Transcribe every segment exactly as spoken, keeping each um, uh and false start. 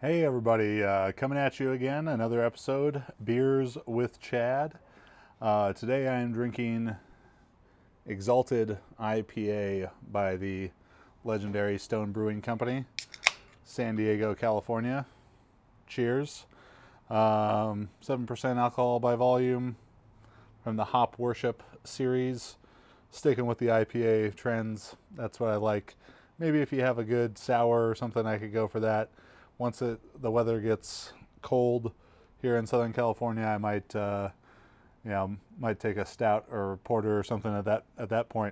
Hey everybody, uh, coming at you again, another episode, Beers with Chad. Uh, today I am drinking Exalted I P A by the legendary Stone Brewing Company, San Diego, California. Cheers. Um, seven percent alcohol by volume from the Hop Worship series. Sticking with the I P A trends, that's what I like. Maybe if you have a good sour or something, I could go for that. Once it, the weather gets cold here in Southern California, I might, uh, you know, might take a stout or porter or something at that at that point.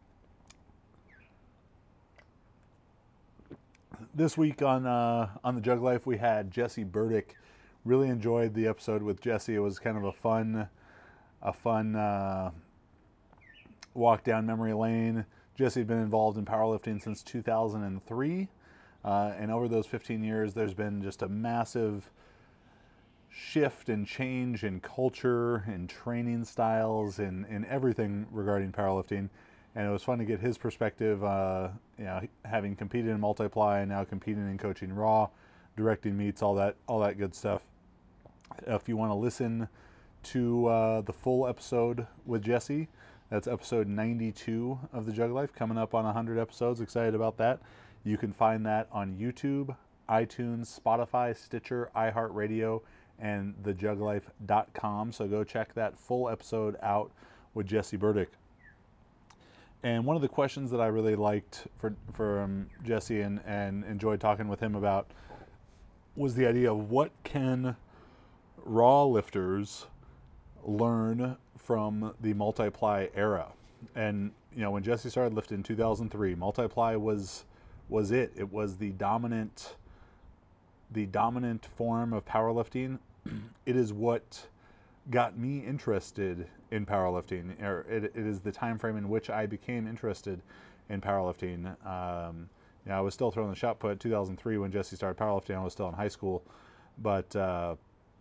This week on uh, on the Jug Life, we had Jesse Burdick. Really enjoyed the episode with Jesse. It was kind of a fun, a fun uh, walk down memory lane. Jesse had been involved in powerlifting since two thousand three. Uh, and over those fifteen years, there's been just a massive shift and change in culture and training styles and, and everything regarding powerlifting. And it was fun to get his perspective, uh, you know, having competed in multiply and now competing in coaching raw, directing meets, all that, all that good stuff. If you want to listen to uh, the full episode with Jesse, that's episode ninety-two of the Jug Life, coming up on one hundred episodes. Excited about that. You can find that on YouTube, iTunes, Spotify, Stitcher, iHeartRadio, and the jug life dot com. So go check that full episode out with Jesse Burdick. And one of the questions that I really liked for from um, Jesse and, and enjoyed talking with him about was the idea of what can raw lifters learn from the multiply era. And you know, when Jesse started lifting in two thousand three, multiply was was it. It was the dominant the dominant form of powerlifting. It is what got me interested in powerlifting, or it, it is the time frame in which I became interested in powerlifting. Um, you know, I was still throwing the shot put two thousand three when Jesse started powerlifting. I was still in high school, but uh,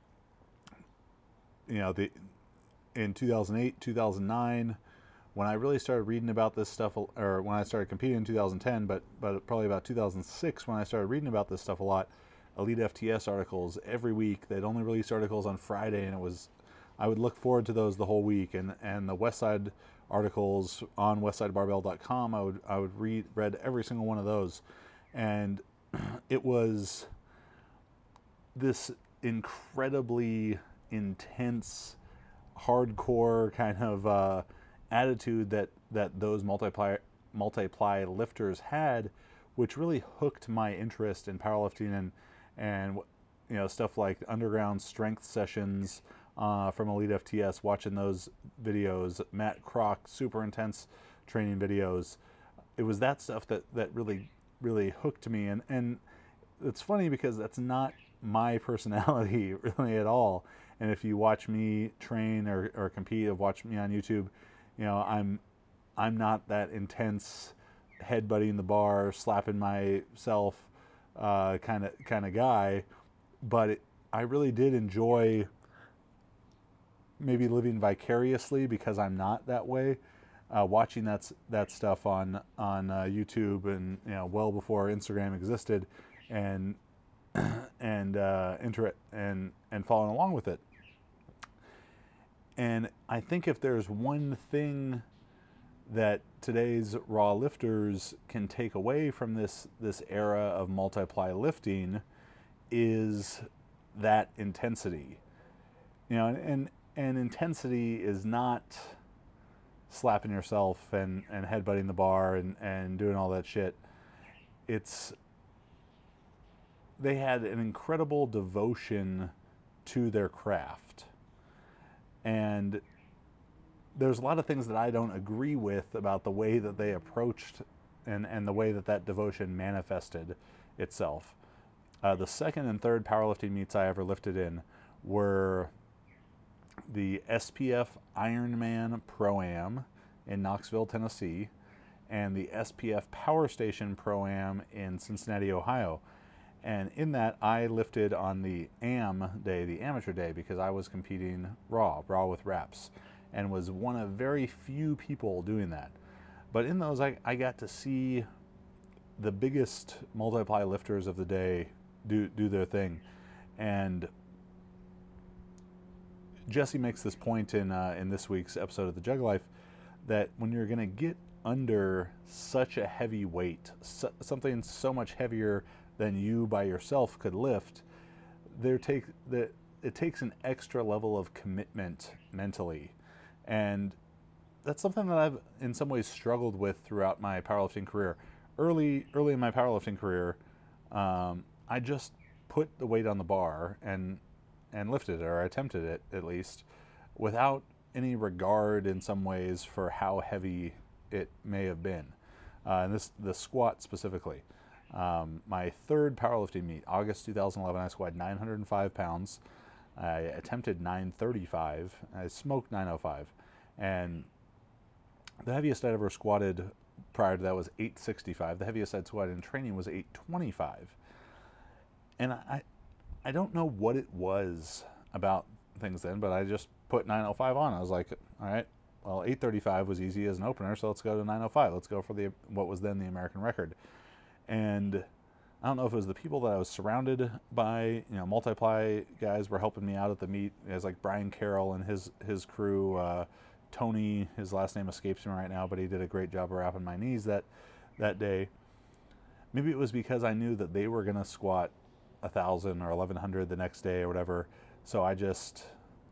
you know, the in two thousand eight, two thousand nine, when I really started reading about this stuff, or when I started competing in two thousand ten, but but probably about two thousand six when I started reading about this stuff a lot. Elite F T S articles every week. They'd only release articles on Friday, and it was, I would look forward to those the whole week. And and the Westside articles on westside barbell dot com, I would I would read read every single one of those, and it was this incredibly intense, hardcore kind of uh, attitude that that those multiply multiply lifters had, which really hooked my interest in powerlifting and and you know, stuff like underground strength sessions uh, from Elite F T S. Watching those videos, Matt Kroc, super intense training videos. It was that stuff that that really really hooked me. And and it's funny because that's not my personality really at all. And if you watch me train or, or compete, or watch me on YouTube, you know, I'm I'm not that intense, headbutting the bar, slapping myself kind of kind of guy. But it, I really did enjoy maybe living vicariously, because I'm not that way. Uh, watching that that stuff on on uh, YouTube, and you know, well before Instagram existed, and and uh, inter- and and following along with it. And I think if there's one thing that today's raw lifters can take away from this this era of multiply lifting, is that intensity. You know, and and, and intensity is not slapping yourself and, and headbutting the bar and, and doing all that shit. It's, they had an incredible devotion to their craft. And there's a lot of things that I don't agree with about the way that they approached and, and the way that that devotion manifested itself. Uh, the second and third powerlifting meets I ever lifted in were the S P F Ironman Pro-Am in Knoxville, Tennessee, and the S P F Power Station Pro-Am in Cincinnati, Ohio. And in that, I lifted on the A M day, the amateur day, because I was competing raw, raw with wraps, and was one of very few people doing that. But in those, I, I got to see the biggest multiply lifters of the day do do their thing. And Jesse makes this point in uh, in this week's episode of the Jug Life that when you're going to get under such a heavy weight, so, something so much heavier than you by yourself could lift, there take that it takes an extra level of commitment mentally, and that's something that I've in some ways struggled with throughout my powerlifting career. Early early in my powerlifting career, um, I just put the weight on the bar and and lifted it, or attempted it at least, without any regard in some ways for how heavy it may have been. Uh, and this the squat specifically. Um, my third powerlifting meet, August two thousand eleven, I squatted nine hundred five pounds. I attempted nine thirty-five. I smoked nine oh five. And the heaviest I'd ever squatted prior to that was eight sixty-five. The heaviest I'd squatted in training was eight twenty-five. And I, I don't know what it was about things then, but I just put nine oh five on. I was like, all right, well, eight thirty-five was easy as an opener, so let's go to nine oh five. Let's go for the what was then the American record. And I don't know if it was the people that I was surrounded by. You know, Multiply guys were helping me out at the meet. Guys like Brian Carroll and his his crew. Uh, Tony, his last name escapes me right now, but he did a great job of wrapping my knees that that day. Maybe it was because I knew that they were going to squat a thousand or eleven hundred the next day or whatever. So I just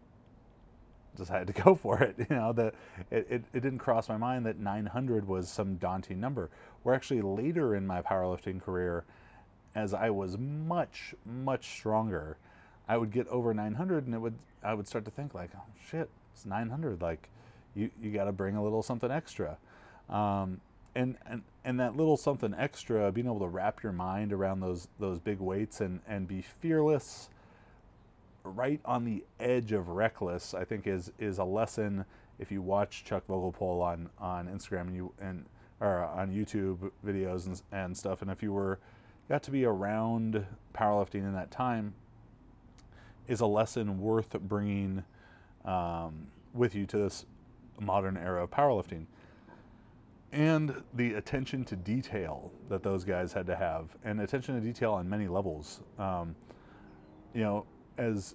decided to go for it. You know, that it, it, it didn't cross my mind that nine hundred was some daunting number. We're actually later in my powerlifting career, as I was much, much stronger, I would get over nine hundred and it would I would start to think like, oh shit, it's nine hundred. Like, you, you got to bring a little something extra. Um, and, and, and that little something extra, being able to wrap your mind around those, those big weights and, and be fearless, right on the edge of reckless, I think is, is a lesson. If you watch Chuck Vogelpohl on, on Instagram and you, and, or on YouTube videos and, and stuff, and if you were, got to be around powerlifting in that time, is a lesson worth bringing um, with you to this modern era of powerlifting. And the attention to detail that those guys had to have, and attention to detail on many levels. Um, you know, as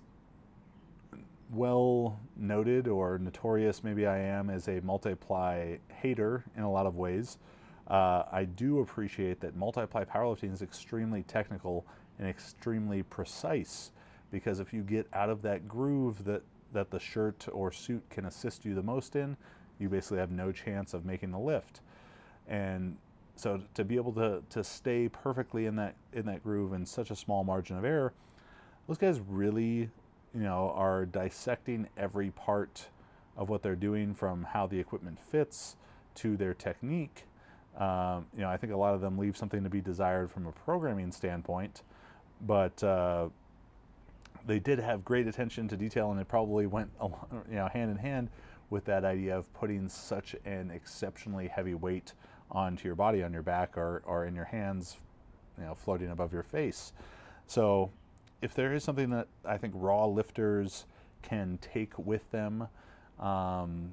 well noted or notorious maybe I am as a Multiply hater in a lot of ways, uh, I do appreciate that Multiply powerlifting is extremely technical and extremely precise, because if you get out of that groove that, that the shirt or suit can assist you the most in, you basically have no chance of making the lift. And so to be able to, to stay perfectly in that in that groove in such a small margin of error, those guys really, you know, are dissecting every part of what they're doing, from how the equipment fits to their technique. Um, you know, I think a lot of them leave something to be desired from a programming standpoint, but uh, they did have great attention to detail, and it probably went, you know, hand in hand with that idea of putting such an exceptionally heavy weight onto your body, on your back, or, or in your hands, you know, floating above your face. So if there is something that I think raw lifters can take with them um,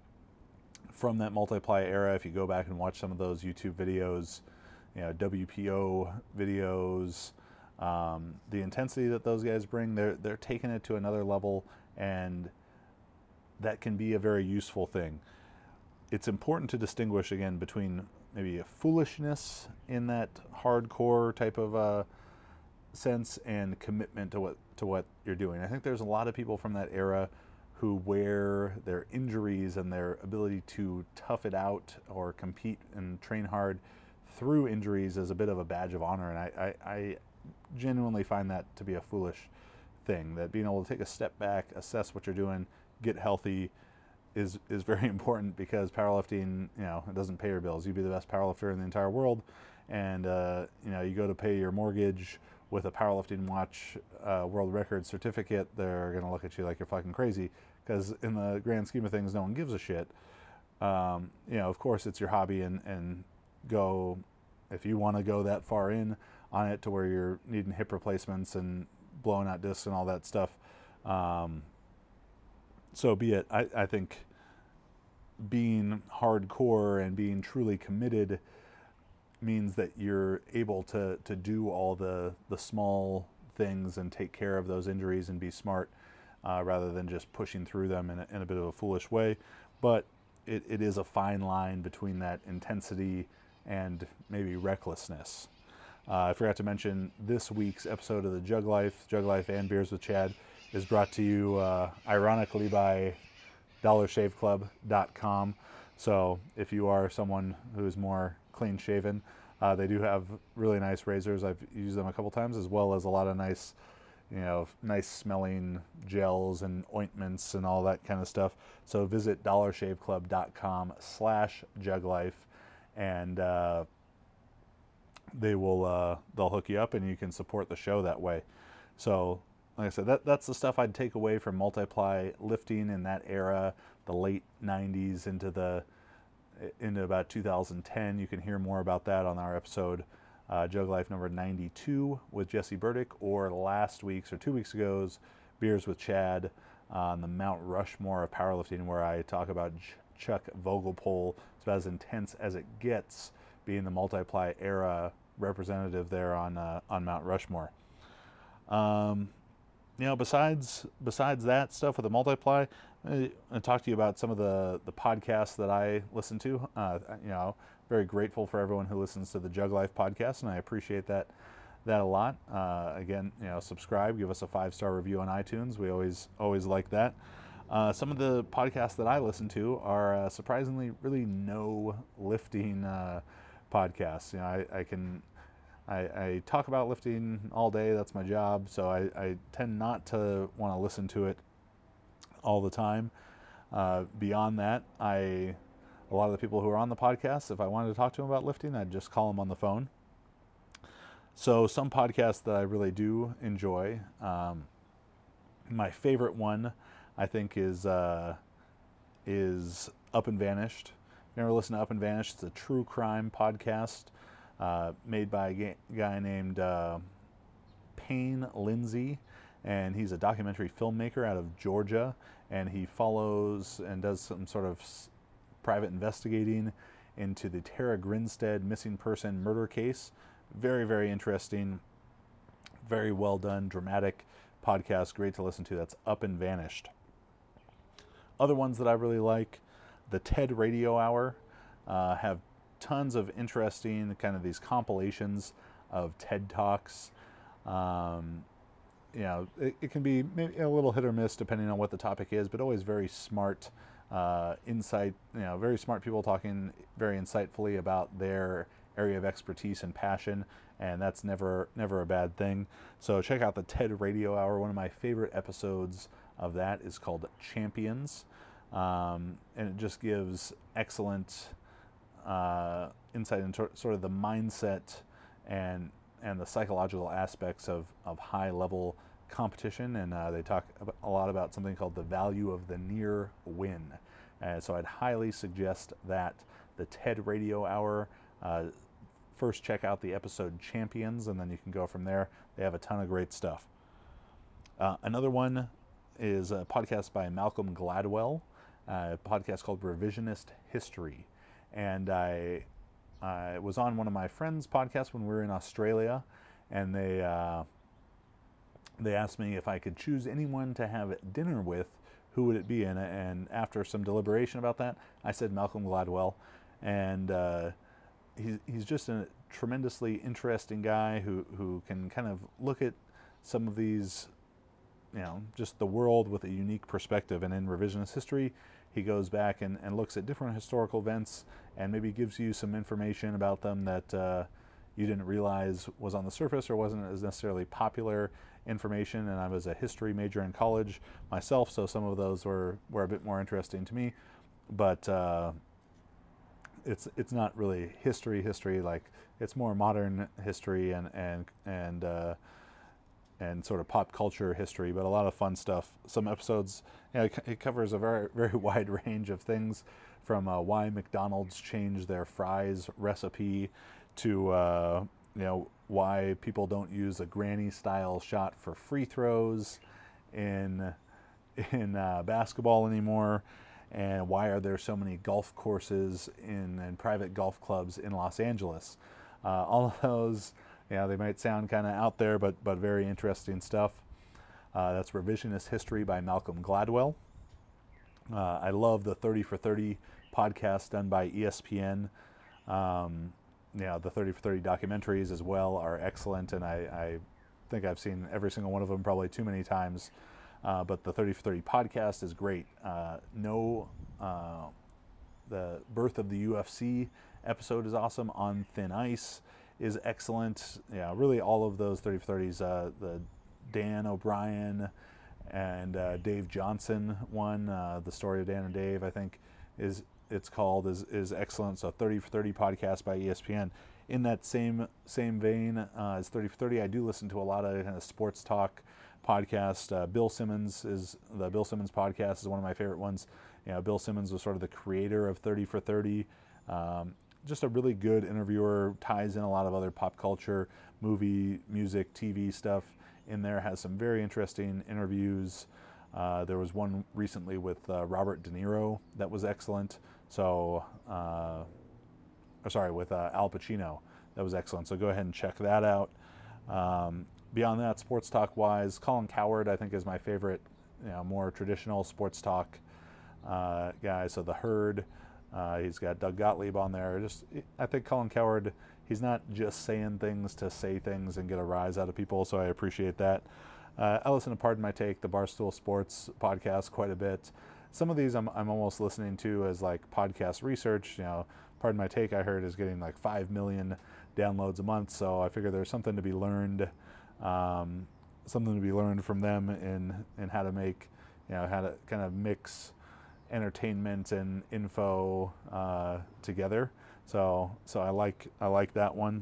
from that Multiply era, if you go back and watch some of those YouTube videos, you know, W P O videos, um, the intensity that those guys bring, they're, they're taking it to another level, and that can be a very useful thing. It's important to distinguish, again, between maybe a foolishness in that hardcore type of uh, sense and commitment to what to what you're doing. I think there's a lot of people from that era who wear their injuries and their ability to tough it out or compete and train hard through injuries as a bit of a badge of honor, and I, I, I genuinely find that to be a foolish thing. That being able to take a step back, assess what you're doing, get healthy, is is very important, because powerlifting, you know, it doesn't pay your bills. You be the best powerlifter in the entire world, and uh, you know, you go to pay your mortgage with a powerlifting watch uh, world record certificate, they're gonna look at you like you're fucking crazy, because in the grand scheme of things, no one gives a shit. Um, you know, of course, it's your hobby, and and go, if you want to go that far in on it to where you're needing hip replacements and blowing out discs and all that stuff. Um, so be it. I, I think being hardcore and being truly committed means that you're able to to do all the the small things and take care of those injuries and be smart, uh, rather than just pushing through them in a, in a bit of a foolish way. But it, it is a fine line between that intensity and maybe recklessness. Uh, I forgot to mention this week's episode of the Jug Life, Jug Life and Beers with Chad, is brought to you uh, ironically by dollar shave club dot com. So if you are someone who's more clean shaven, uh, they do have really nice razors. I've used them a couple times, as well as a lot of nice, you know, nice smelling gels and ointments and all that kind of stuff. So visit dollar shave club dot com slash juglife, and uh, they will uh, they'll hook you up, and you can support the show that way. So like I said, that that's the stuff I'd take away from Multiply lifting in that era, the late nineties into the into about two thousand ten. You can hear more about that on our episode, uh, Jug Life number ninety-two with Jesse Burdick, or last week's or two weeks ago's Beers with Chad on the Mount Rushmore of powerlifting, where I talk about Ch- Chuck Vogelpohl. It's about as intense as it gets, being the Multiply era representative there on uh, on Mount Rushmore. Um, you know, besides besides that stuff with the Multiply, I, I talk to you about some of the, the podcasts that I listen to. Uh, you know, very grateful for everyone who listens to the Jug Life podcast, and I appreciate that that a lot. Uh, again, you know, subscribe, give us a five star review on iTunes. We always always like that. Uh, some of the podcasts that I listen to are uh, surprisingly really no lifting uh, podcasts. You know, I, I can I, I talk about lifting all day. That's my job, so I, I tend not to want to listen to it all the time. Uh, beyond that, I a lot of the people who are on the podcast, if I wanted to talk to them about lifting, I'd just call them on the phone. So some podcasts that I really do enjoy. Um, my favorite one, I think, is uh, is Up and Vanished. If you ever listen to Up and Vanished, it's a true crime podcast uh, made by a ga- guy named uh, Payne Lindsay, and he's a documentary filmmaker out of Georgia, and he follows and does some sort of s- private investigating into the Tara Grinstead missing person murder case. Very, very interesting, very well done, dramatic podcast, great to listen to. That's Up and Vanished. Other ones that I really like, the TED Radio Hour, uh, have tons of interesting kind of these compilations of TED Talks. Um, you know, it, it can be maybe a little hit or miss depending on what the topic is, but always very smart uh, insight, you know, very smart people talking very insightfully about their area of expertise and passion, and that's never never a bad thing. So check out the TED Radio Hour. One of my favorite episodes of that is called Champions, um, and it just gives excellent uh, insight into sort of the mindset and and the psychological aspects of, of high level competition, and uh, they talk a lot about something called the value of the near win. And so I'd highly suggest that, the TED Radio Hour. Uh, first check out the episode Champions, and then you can go from there. They have a ton of great stuff. Uh, another one is a podcast by Malcolm Gladwell, a podcast called Revisionist History. And I, I was on one of my friends' podcasts when we were in Australia, and they uh, they asked me if I could choose anyone to have dinner with, who would it be? And, and after some deliberation about that, I said Malcolm Gladwell. And uh, he's he's just a tremendously interesting guy who, who can kind of look at some of these, you know, just the world with a unique perspective. And in Revisionist History, he goes back and, and looks at different historical events and maybe gives you some information about them that uh, you didn't realize was on the surface or wasn't as necessarily popular information. And I was a history major in college myself, so some of those were, were a bit more interesting to me. But uh, it's it's not really history history like it's more modern history and and and uh, and sort of pop culture history, but a lot of fun stuff. Some episodes, you know, it, it covers a very very wide range of things, from uh, why McDonald's changed their fries recipe to uh, you know, why people don't use a granny style shot for free throws in in uh, basketball anymore. And why are there so many golf courses in and private golf clubs in Los Angeles? Uh, all of those, yeah, they might sound kind of out there, but but very interesting stuff. Uh, that's Revisionist History by Malcolm Gladwell. Uh, I love the thirty for thirty podcast done by E S P N. Um, you know, the thirty for thirty documentaries as well are excellent, and I, I think I've seen every single one of them probably too many times. Uh, but the thirty for thirty podcast is great. Uh, no, uh, the Birth of the U F C episode is awesome. On Thin Ice is excellent. Yeah, really all of those thirty for thirties, uh, the Dan O'Brien and uh, Dave Johnson one, uh, the story of Dan and Dave, I think is it's called, is is excellent. So thirty for thirty podcast by E S P N. In that same same vein uh, as thirty for thirty, I do listen to a lot of kind of sports talk podcast. Uh, Bill Simmons is the Bill Simmons podcast is one of my favorite ones. You know, Bill Simmons was sort of the creator of thirty for thirty. Um, just a really good interviewer, ties in a lot of other pop culture, movie, music, T V stuff in there, has some very interesting interviews. Uh, there was one recently with uh, Robert De Niro that was excellent. So, uh, or sorry, with uh, Al Pacino, that was excellent. So go ahead and check that out. Um, beyond that, sports talk wise, Colin Cowherd I think is my favorite, you know, more traditional sports talk uh, guy. So The Herd, uh, he's got Doug Gottlieb on there. Just, I think Colin Cowherd, he's not just saying things to say things and get a rise out of people, so I appreciate that. Uh, I listen to Pardon My Take, the Barstool Sports podcast, quite a bit. Some of these I'm, I'm almost listening to as like podcast research. You know, Pardon My Take, I heard, is getting like five million downloads a month, so I figure there's something to be learned, um, something to be learned from them in, in how to make, you know, how to kind of mix entertainment and info uh, together. So, so I like I like that one.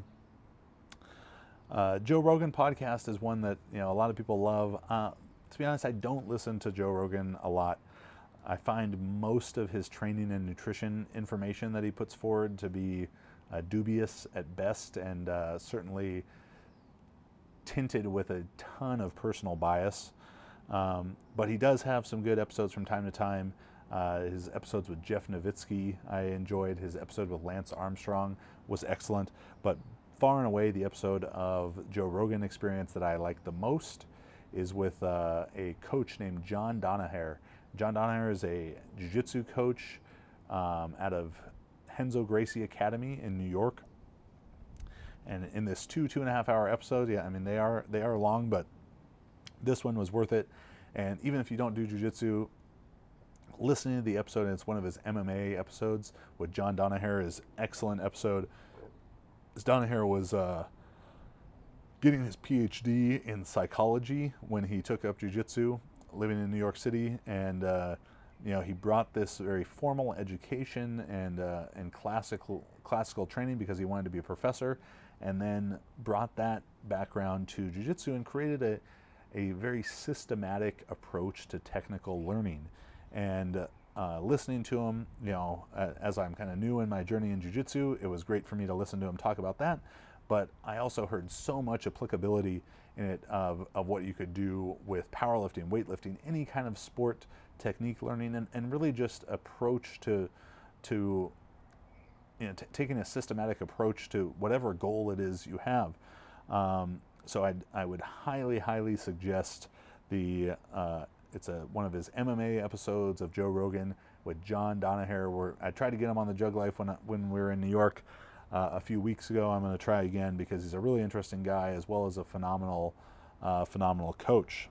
Uh, Joe Rogan podcast is one that, you know, a lot of people love. Uh, to be honest, I don't listen to Joe Rogan a lot. I find most of his training and nutrition information that he puts forward to be uh, dubious at best, and uh, certainly tinted with a ton of personal bias. Um, but he does have some good episodes from time to time. Uh, his episodes with Jeff Nowitzki, I enjoyed. His episode with Lance Armstrong was excellent. But far and away, the episode of Joe Rogan Experience that I like the most is with uh, a coach named John Donaher. John Donaher is a jiu-jitsu coach um, out of Renzo Gracie Academy in New York. And in this two, two and a half hour episode, yeah, I mean, they are they are long, but this one was worth it. And even if you don't do jiu-jitsu, listening to the episode, and it's one of his M M A episodes with John Donaher, is excellent episode. As Donaher was uh, getting his P H D in psychology when he took up jiu-jitsu, living in New York City, and uh, you know, he brought this very formal education and uh, and classical classical training because he wanted to be a professor, and then brought that background to jiu-jitsu and created a a very systematic approach to technical learning. And uh, listening to him, you know, uh, as I'm kind of new in my journey in jiu-jitsu, it was great for me to listen to him talk about that. But I also heard so much applicability in it of, of what you could do with powerlifting, weightlifting, any kind of sport technique learning, and, and really just approach to, to you know, t- taking a systematic approach to whatever goal it is you have. Um, so I'd, I would highly, highly suggest the uh, It's a one of his M M A episodes of Joe Rogan with John Donaher. Where I tried to get him on the Jug Life when when we were in New York uh, a few weeks ago. I'm going to try again because he's a really interesting guy as well as a phenomenal, uh, phenomenal coach.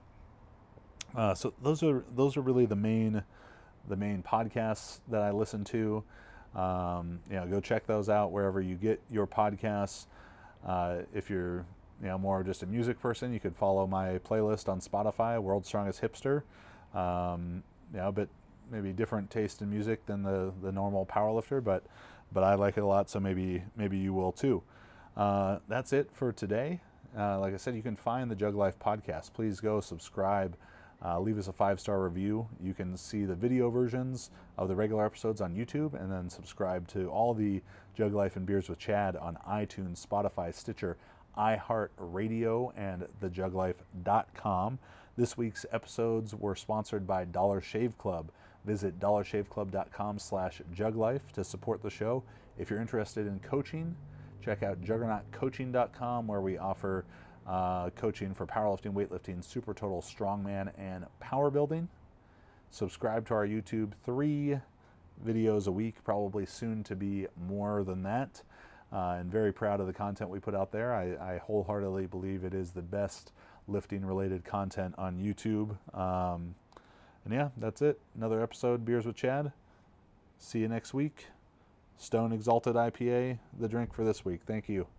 Uh, so those are those are really the main the main podcasts that I listen to. Um, you know, go check those out wherever you get your podcasts. Uh, if you're you know, more just a music person, you could follow my playlist on Spotify, World's Strongest Hipster. Um, you know, a bit maybe different taste in music than the, the normal powerlifter, but but I like it a lot, so maybe maybe you will too. Uh, that's it for today. Uh, like I said, you can find the Jug Life podcast. Please go subscribe, uh, leave us a five-star review. You can see the video versions of the regular episodes on YouTube, and then subscribe to all the Jug Life and Beers with Chad on iTunes, Spotify, Stitcher, iHeartRadio, and the jug life dot com. This week's episodes were sponsored by Dollar Shave Club. Visit dollar shave club dot com slash juglife to support the show. If you're interested in coaching, check out juggernaut coaching dot com, where we offer uh, coaching for powerlifting, weightlifting, super total, strongman, and power building. Subscribe to our YouTube. Three videos a week, probably soon to be more than that. Uh, and very proud of the content we put out there. I, I wholeheartedly believe it is the best lifting related content on YouTube. Um, and yeah, that's it. Another episode, Beers with Chad. See you next week. Stone Exalted I P A, the drink for this week. Thank you.